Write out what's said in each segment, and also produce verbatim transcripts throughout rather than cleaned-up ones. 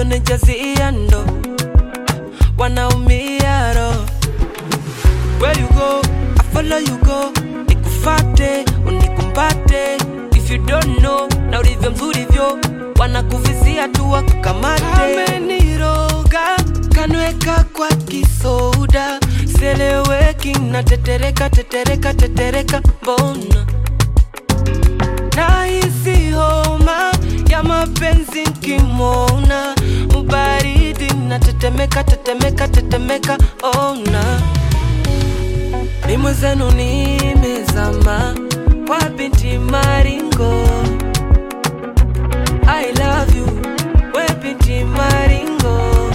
wanazonijazia ndo wanaumia roho. Where you go, I follow you go. Nikufate, unikumbate. If you don't know, na ulivyo mzuri vyo wanakuvizia tu wakukamate. Ameniroga, kanweka kwa kisoda. Seleweki, na tetereka, tetereka, tetereka, mbona nahisi homa ya mapenzi nkimwona. Ubaridi, na tetemeka, tetemeka, tetemeka, ona. Mimi zenu nimezama kwa binti maringo. I love you, we binti maringo.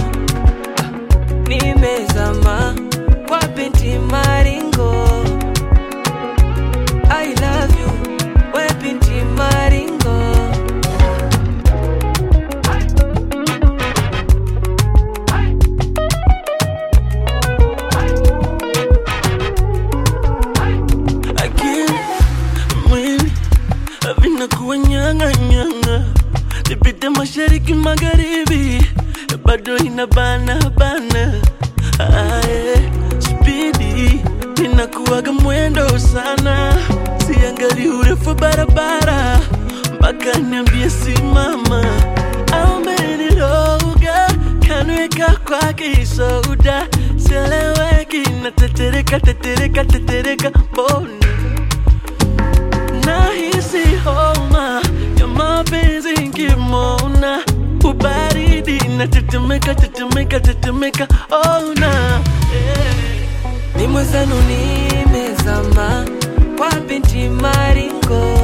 Nimezama kwa binti maringo. I love you, we binti maringo. Vina kuwa nyanga nyanga, nipite mashariki magharibi, bado inabana bana. Aye, speedy, inakuwaga mwendo sana. Siangali urefu barabara, mpaka niambie simama. Ameniroga, kanweka kwa kisoda. Seleweki, na tetereka, tetereka, tetereka, mbona nahisi homa ya mapenzi nkimwona. Ubaridi, na tetemeka, tetemeka, tetemeka, ona. Mimi zenu nimezama kwa binti maringo.